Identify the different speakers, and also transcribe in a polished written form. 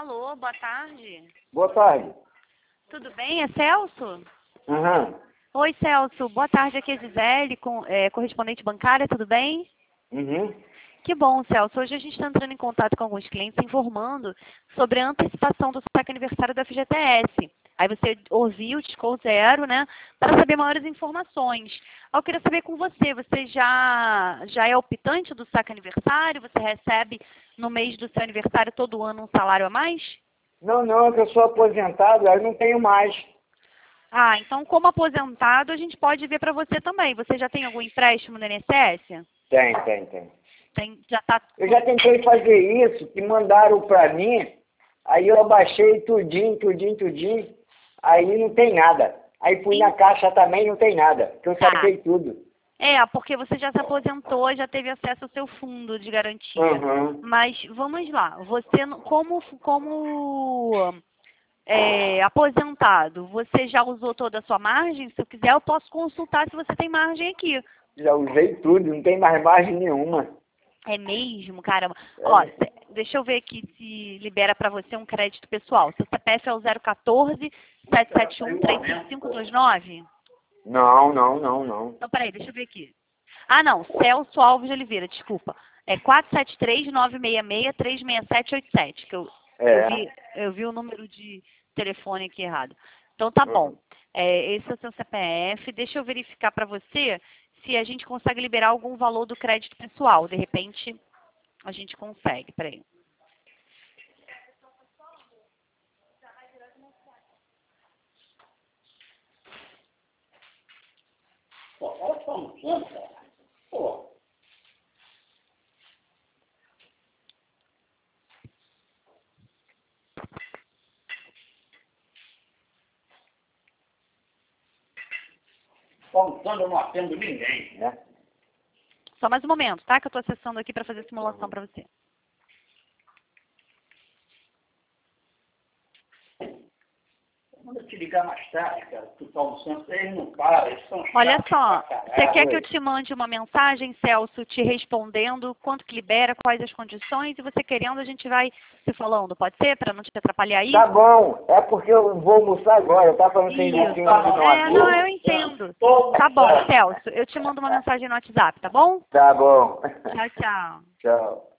Speaker 1: Alô, boa tarde.
Speaker 2: Boa tarde.
Speaker 1: Tudo bem? É Celso?
Speaker 2: Aham.
Speaker 1: Oi, Celso. Boa tarde, aqui é Gisele, correspondente bancária, tudo bem?
Speaker 2: Uhum.
Speaker 1: Que bom, Celso. Hoje a gente está entrando em contato com alguns clientes informando sobre a antecipação do saque aniversário da FGTS. Aí você ouviu, discou zero, né? Para saber maiores informações. Eu queria saber com você já é optante do saque aniversário? Você recebe no mês do seu aniversário todo ano um salário a mais?
Speaker 2: Não, que eu sou aposentado, aí não tenho mais.
Speaker 1: Ah, então como aposentado a gente pode ver para você também. Você já tem algum empréstimo no INSS?
Speaker 2: Tem.
Speaker 1: Já está.
Speaker 2: Eu já tentei fazer isso, que mandaram pra mim, aí eu abaixei tudinho, aí não tem nada. Aí fui na caixa também, não tem nada, que eu
Speaker 1: Tá.
Speaker 2: saquei tudo.
Speaker 1: É, porque você já se aposentou, já teve acesso ao seu fundo de garantia.
Speaker 2: Uhum.
Speaker 1: Mas vamos lá, você aposentado, você já usou toda a sua margem? Se eu quiser, eu posso consultar se você tem margem aqui.
Speaker 2: Já usei tudo, não tem mais margem nenhuma.
Speaker 1: É mesmo, caramba.
Speaker 2: É.
Speaker 1: Ó, deixa eu ver aqui se libera para você um crédito pessoal. Seu CPF é o 014 771 35529?
Speaker 2: Não.
Speaker 1: Então, peraí, deixa eu ver aqui. Ah, não, Celso Alves de Oliveira, desculpa. É 473-966-36787, que eu vi o número de telefone aqui errado. Então, tá bom. Esse é o seu CPF. Deixa eu verificar para você se a gente consegue liberar algum valor do crédito pessoal. De repente, a gente consegue. Peraí.
Speaker 3: Pô, olha só, não tinha, cara. Pô. Contando, eu não atendo ninguém.
Speaker 2: Né?
Speaker 1: Só mais um momento, tá? Que eu estou acessando aqui para fazer a simulação para você.
Speaker 3: Quando eu te ligar mais tarde, cara, tu tá almoçando, eles não param, eles são chatos.
Speaker 1: Olha só,
Speaker 3: pra caralho.
Speaker 1: você quer que eu te mande uma mensagem, Celso, te respondendo quanto que libera, quais as condições, e você querendo, a gente vai se falando, pode ser? Para não te atrapalhar aí?
Speaker 2: Tá bom, é porque eu vou almoçar agora, eu tava falando sem
Speaker 1: Isso.
Speaker 2: minutinhos aqui no
Speaker 1: Não,
Speaker 2: WhatsApp.
Speaker 1: eu entendo. Tá bom, Celso, eu te mando uma mensagem no WhatsApp, tá bom?
Speaker 2: Tá bom.
Speaker 1: Tchau, tchau.
Speaker 2: Tchau.